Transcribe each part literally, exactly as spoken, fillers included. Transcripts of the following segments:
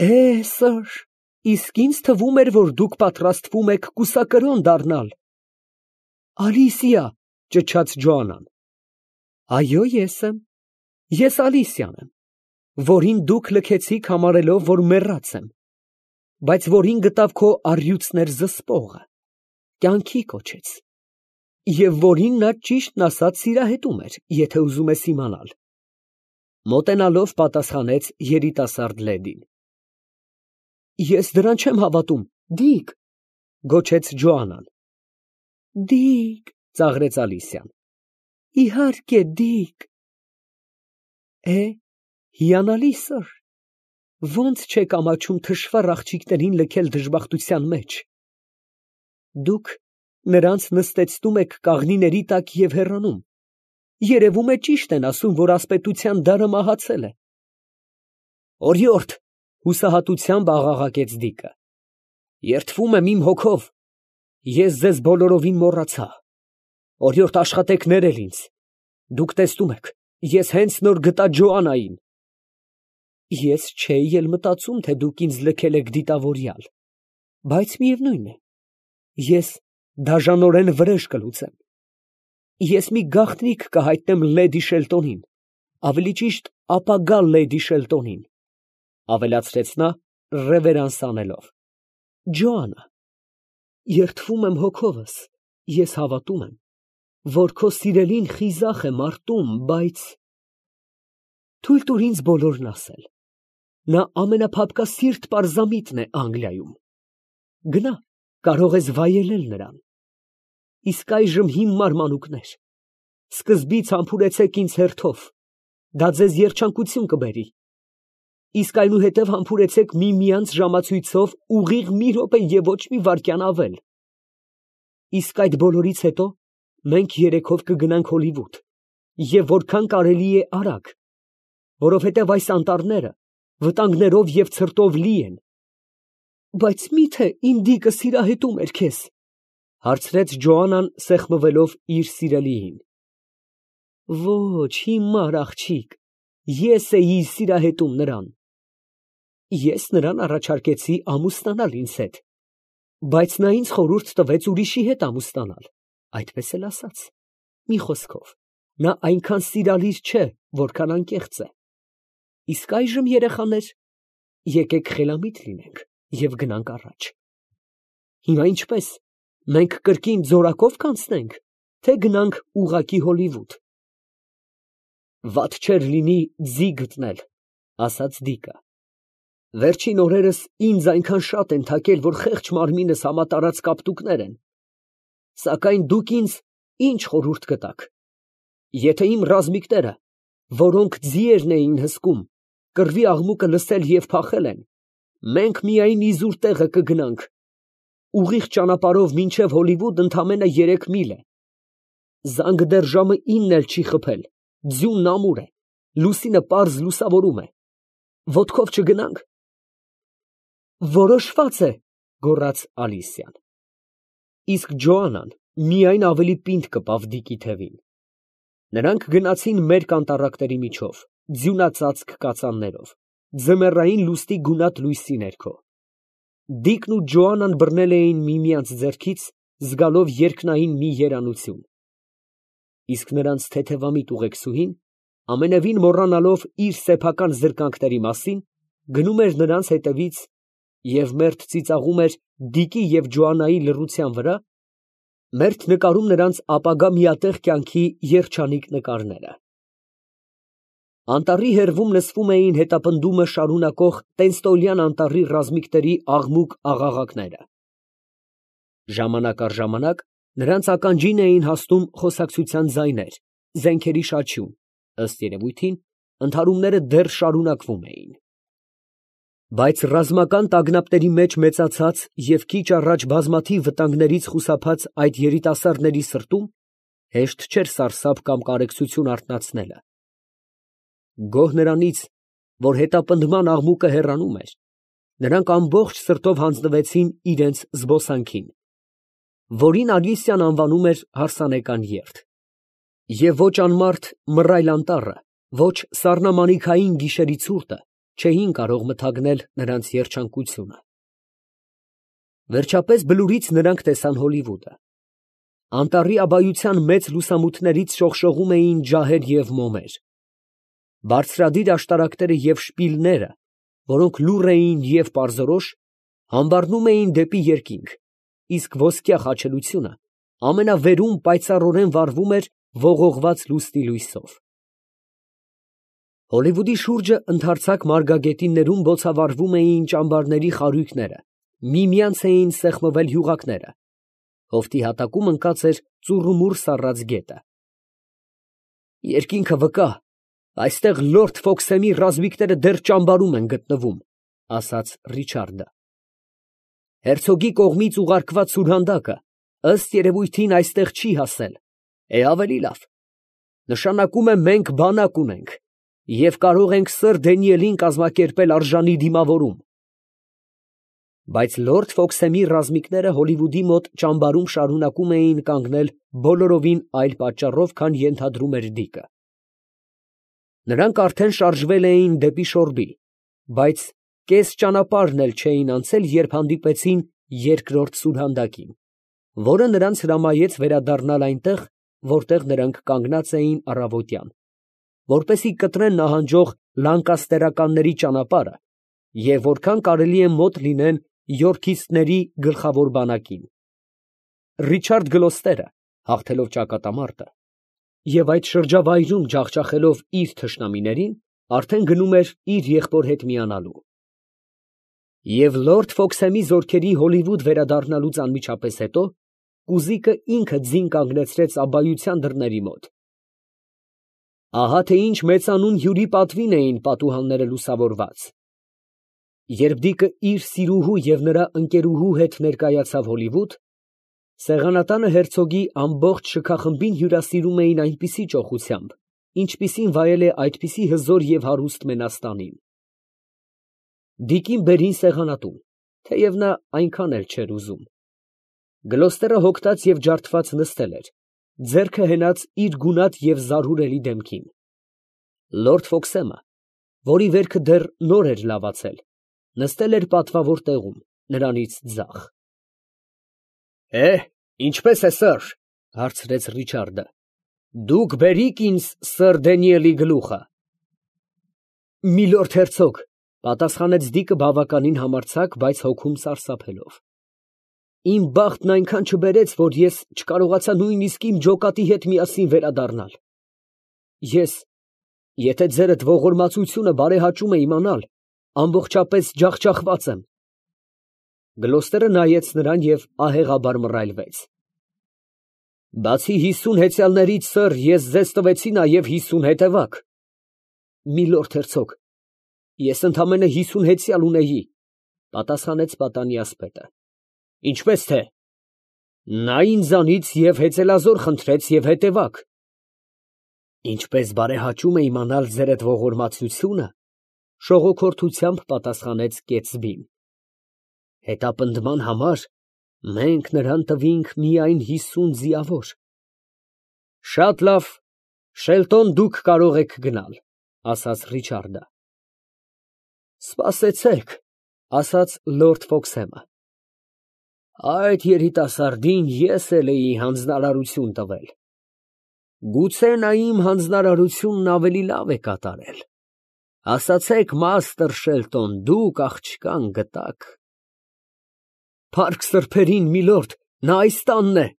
Է, սր, իսկ ինձ թվում էր, որ դուք պատրաստվում եք կուսակրոն դառնալ։ Ալիսիա, ճչաց Ջոանան։ Այո, ես եմ։ Ես Ալիսիան եմ, որին դուք լքեցիք համարելով, որ մեռած եմ, բայց որին գտավ քո առյուծներ զսպողը, կյանքի կոչեց, և որին նա ճիշտն ասած սիրահետում էր, եթե ուզում ես իմանալ։ Մոտենալով պատասխանեց երիտասարդ լեդին։ Ես դրան չեմ հավատում, դիկ, գոչեց Ջոանան։ Դիկ, ծաղրեց Ալիսիան։ Իհարկե, դիկ։ Է, հիանալի սր, ոնց չեք ամաչում թշվառ աղջիկներին լքել դժբախտության մեջ։ Դուք նրանց նստեցնում եք կաղնիների տակ և հեռանում, երևում է ճիշտ են ասում, որ ասպետության դարը մահացել է։ Օրիորդ, հուսահատությամբ աղաղակեց Դիկը, երդվում եմ իմ հոգով, ես ձեզ բոլորովին մոռացա, օրիորդ աշխատեք ներել ինձ, դուք տեսնում եք, ես հենց նոր գտա Ջոաննային։ Ես չէի էլ մտածում, թե դուք ինձ լքել եք դիտավորյալ, բայց միևնույն է, ես դաժանորեն վրեժ կլուծեմ, ես մի գաղտնիք կհայտնեմ լեդի Շելտոնին, ավելի ճիշտ ապագա լեդի Շելտոնին, ավելացրեց նա ռևերանս անելով։ Ջոաննա, երդվում եմ հոգովս, ես հավատում եմ, որ քո սիրելին խիզախ է մարտում, բայց… Թույլ տուր ինձ բոլորն ասել, նա ամենափափկասիրտ պարզամիտն է Անգլիայում, գնա, կարող ես վայելել նրան, իսկ այժմ հիմար մանուկներ, սկզբից համբուրեցեք ինձ հերթով, դա ձեզ երջանկություն կբերի, իսկ այնուհետև համբուրեցեք միմյանց ժամացույցով ուղիղ մի րոպե և ոչ մի վայրկյան ավել, իսկ այդ բոլորից հետո մենք երեքով կգնանք Հոլիվուդ և որքան կարելի է արագ, որովհետև այս անտառները վտանգներով և ցրտով լի են։ Բայց մի՞թե իմ Դիկը սիրահետում էր քեզ, հարցրեց Ջոաննան սեղմվելով իր սիրելիին։ Ոչ, հիմար աղջիկ, ես էի սիրահետում նրան։ Ես նրան առաջարկեցի ամուսնանալ ինձ հետ, բայց նա ինձ խորհուրդ տվեց ուրիշի հետ ամուսնանալ, այդպես էլ ասաց, մի խոսքով, նա այնքան սիրալիր չէ, որքան անկեղծ է։ Իսկ այժմ, երեխաներ, եկեք խելամիտ լինենք և գնանք առաջ։ Հիմա ինչպես, մենք կրկին ձորակո՞վ կանցնենք, թե գնանք ուղղակի Հոլիվուդ։ Վատ չէր լինի ձի գտնել, ասաց Դիկը։ Վերջին օրերս ինձ այնքան շատ են թակել, որ խեղճ մարմինս համատարած կապտուկներ են, սակայն դուք ինձ ինչ խորհուրդ կտաք։ Եթե իմ ռազմիկները, որոնք ձիերն էին հսկում, կռվի աղմուկը լսել և փախել են, մենք միայն իզուր տեղը կգնանք, ուղիղ ճանապարհով մինչև Հոլիվուդ ընդամենը երեք միլ է։ Զանգը դեռ ժամը ինն էլ չի խփել, ձյունն ամուր է, լուսինը պարզ լուսավորում է, ոտքով չգնանք։ Որոշված է, գոռաց Ալիսիան։ Իսկ Ջոաննան միայն ավելի պինդ կպավ Դիկի թևին։ Նրանք գնացին մերկ անտառակների միջով, ձյունածածկ կածաններով, ձմեռային լուսնի գունատ լույսի ներքո։ Դիկն ու Ջոաննան բռնել էին միմյանց ձեռքից, զգալով երկնային մի երանություն։ Իսկ նրանց թեթևամիտ ուղեկցուհին, ամենևին մոռանալով իր սեփական զրկանքների մասին, գնում էր նրանց հետևից և մերթ ծիծաղում էր Դիկի և Ջոաննայի լռության վրա, մերթ նկարում նրանց ապագա միատեղ կյանքի երջանիկ նկարները։ Անտառի հեռվում լսվում էին հետապնդումը շարունակող Տենստոլյան անտառի ռազմիկների աղմուկ աղաղակները։ Ժամանակ առ ժամանակ նրանց ականջին էին հասնում խոսակցության ձայներ, զենքերի շաչյուն, ըստ երևույթին, ընդհարումները դեռ շարունակվում էին։ Բայց ռազմական տագնապների մեջ մեծացած և քիչ առաջ բազմաթիվ վտանգներից խուսափած այդ երիտասարդների սրտում հեշտ չէր սարսափ կամ կարեկցություն արթնացնելը։ Գոհ նրանից, որ հետապնդման աղմուկը հեռանում էր, նրանք ամբողջ սրտով հանձնվեցին իրենց զբոսանքին, որին Ալիսիան անվանում էր հարսանեկան երթ։ Եվ ոչ անմարդ մռայլ անտառը, ոչ սառնամանիքային գիշերի ցուրտը չէին կարող մթագնել նրանց երջանկությունը։ Վերջապես բլուրից նրանք տեսան Հոլիվուդը։ Անտառի աբայության մեծ լուսամուտներից շողշողում էին ջահեր և մոմեր։ Բարձրադիր աշտարակները և շպիլները, որոնք լուռ էին և պարզորոշ, համբարնում էին դեպի երկինք, իսկ ոսկյա խաչելությունը ամենավերում պայծառորեն վառվում էր ողողված լուսնի լույսով։ Հոլիվուդի շուրջը ընդարձակ մարգագետիններում բոցավառվում էին ճամբարների խարույկները, միմյանց էին սեղմվել յուղակները, հովտի հատակում ընկած էր ծուռումուռ սառած գետը։ Երկինքը վկա, այստեղ լորդ Ֆոքսեմի ռազմիկները դեռ ճամբարում են գտնվում, ֊ ասաց Ռիչարդը։ Հերցոգի կողմից ուղարկված սուրհանդակը, ըստ երևույթին, այստեղ չի հասել, է ավելի լավ, նշանակում է մենք բանակ ունենք և կարող ենք սըր Դենիելին կազմակերպել արժանի դիմավորում։ Բայց լորդ Ֆոքսեմի ռազմիկները Հոլիվուդի մոտ ճամբարում շարունակում էին կանգնել բոլորովին այլ պատճառով, քան ենթադրում էր Դիկը։ Նրանք արդեն շարժվել էին դեպի Շորբի, բայց կես ճանապարհն էլ չէին անցել, երբ հանդիպեցին երկրորդ սուրհանդակին, որը նրանց հրամայեց վերադառնալ այնտեղ, որտեղ նրանք կանգնած էին առավոտյան, որպեսզի կտրեն նահանջող լանկաստերականների ճանապարհը և որքան կարելի է մոտ լինեն յորքիստների գլխավոր բանակին։ Ռիչարդ Գլոստերը, հաղթելով ճակատամարտը և այդ շրջավայրում ջախջախելով իր թշնամիներին, արդեն գնում էր իր եղբոր հետ միանալու։ Եվ լորդ Ֆոքսեմի զորքերի Հոլիվուդ վերադառնալուց անմիջապես հետո կուզիկը ինքը ձին կանգնեցրեց աբայության դռների մոտ։ Ահա թե ինչ մեծանուն հյուրի պատվին էին պատուհանները լուսավորված։ Երբ Դիկը իր սիրուհու և նրա ընկերուհու հետ ներկայացավ Հոլիվուդ, սեղանատանը հերցոգի ամբողջ շքախմբին հյուրասիրում էին այնպիսի ճոխությամբ, ինչպիսին վայել է այդպիսի հզոր և հարուստ մենաստանին։ Դիկին բերին սեղանատուն, թեև նա այնքան էլ չէր ուզում։ Գլոստերը հոգտած և ջարդված նստել էր, ձեռքը հենած իր գունատ և զարհուրելի դեմքին։ Լորդ Ֆոքսեմը, որի վերքը դեռ նոր էր լավացել, նստել էր պատվավոր տեղում, նրանից ձախ։ ֊ Ինչպե՞ս է, սըր, ֊ հարցրեց Ռիչարդը. ֊ Դուք բերիք ինձ սըր Դենիելի գլուխը։ ֊ Միլորդ հերցոգ, ֊ պատասխանեց Դիկը բավականին համարձակ, բայց հոգում սարսափելով, ֊ իմ բախտն այնքան չբերեց, որ ես չկարողացա նույնիսկ իմ ջոկատի հետ միասին վերադառնալ։ Ես, եթե ձերդ ողորմածությունը բարեհաճում է իմանալ, ամբողջապես ջախջախված եմ։ Գլոստերը նայեց նրան և ահեղաբար մռայլվեց։ ֊ Բացի հիսուն հեծյալներից, սըր, ես ձեզ տվեցի նաև հիսուն հետևակ։ ֊ Միլորդ հերցոգ, ես ընդամենը հիսուն հեծյալ ունեի, ֊ պատասխանեց պատանի ասպետը։ ֊ Ինչպե՞ս թե։ ֊ Նա ինձանից և հեծելազոր խնդրեց և հետևակ։ ֊ Ինչպես բարեհաճում է իմանալ ձերդ ողորմածությունը, ֊ շողոքորթությամբ պատասխանեց կեցբին։ ֊ Հետապնդման համար մենք նրան տվինք միայն հիսուն ձիավոր։ ֊ Շատ լավ, Շելտոն դուք կարող եք գնալ, ֊ ասաց Ռիչարդը։ ֊ Սպասեցեք, ֊ ասաց լորդ Ֆոքսեմը, ֊ այդ երիտասարդին ես էլ էի հանձնարարություն տվել. գուցե նա իմ հանձնարարությունն ավելի լավ է կատարել։ Ասացեք, մաստր Շելտոն, դուք աղջկան գտաք։ ֊ Փառք սրբերին, միլորդ, նա այս տանն է։ ֊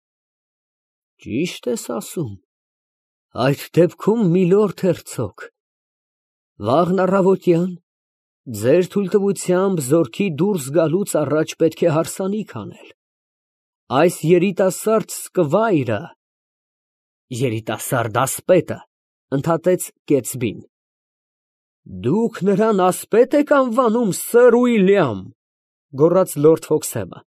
Ճիշտ ես ասում։ Այդ դեպքում, միլորդ հերցոգ, վաղն առավոտյան ձեր թույլտվությամբ զորքի դուրս գալուց առաջ պետք է հարսանիք անել։ Այս երիտասարդ սկվայրը… ֊ Երիտասարդ ասպետը, ֊ ընդհատեց կեցբին։ ֊ Դուք նրան ասպետ եք անվանում, սըր Ուիլյամ, ֊ գոռաց լորդ Ֆոքսեմը։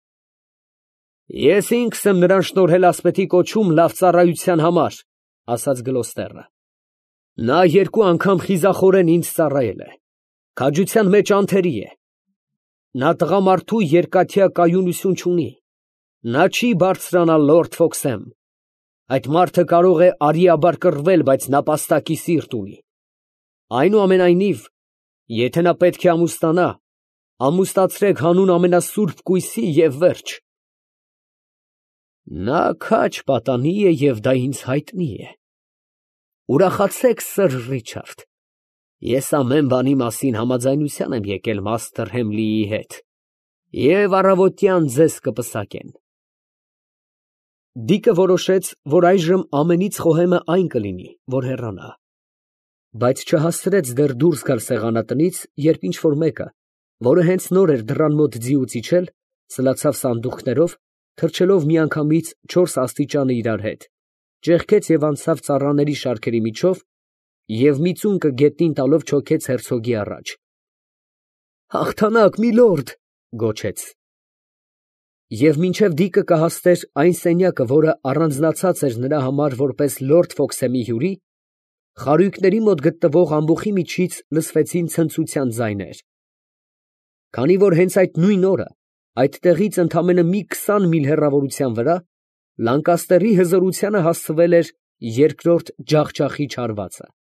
֊ Ես ինքս եմ նրան շնորհել ասպետի կոչում լավ ծառայության համար, ֊ ասաց Գլոստերը։ ֊ Նա երկու անգամ խիզախորեն ինձ ծառայել է, քաջության մեջ անթերի է։ Նա տղամարդու երկաթյա կայունություն չունի, նա չի բարձրանալ, լորդ Ֆոքսեմ։ Այդ մարդը կարող է արիաբար կռվել, բայց նապաստակի սիրտ ունի։ Այնուամենայնիվ, Եթե նա պետք է ամուսնանա, ամուսնացրեք հանուն ամենասուրբ կույսի և վերջ։ Նա քաջ պատանի է և դա ինձ հայտնի է։ Ուրախացեք, սըր Ռիչարդ, ես ամեն բանի մասին համաձայնության եմ եկել մաստր Հեմլիի հետ և առավոտյան ձեզ կպսակեն։ Դիկը որոշեց, որ այժմ ամենից խոհեմը այն կլինի, որ հեռանա, բայց չհասցրեց դեռ դուրս գալ սեղանատնից, երբ ինչ֊որ մեկը, որը հենց նոր էր դռան մոտ ձիուց իջել, սլացավ սանդուղքներով, թռչելով միանգամից չորս աստիճանը իրար հետ, ճեղքեց և անցավ ծառաների շարքերի միջով և մի ծունկը գետնին տալով չոքեց հերցոգի առաջ։ «Հաղթանակ, միլորդ», գոչեց։ Եվ մինչև դիկը կհասներ այն սենյակը, որը առանձնացած էր նրա համար որպես լորդ Ֆոքսեմի հյուրի, խարույկների մոտ գտնվող ամբուխի միջից լսվեցին ցնծության ձայներ։ Քանի որ հենց այդ նույն օրը այդտեղից ընդամենը մի քսան միլ հեռավորության վրա Լանկաստերի հզորությանը հասցվել էր երկրորդ ջախջախիչ հարվածը։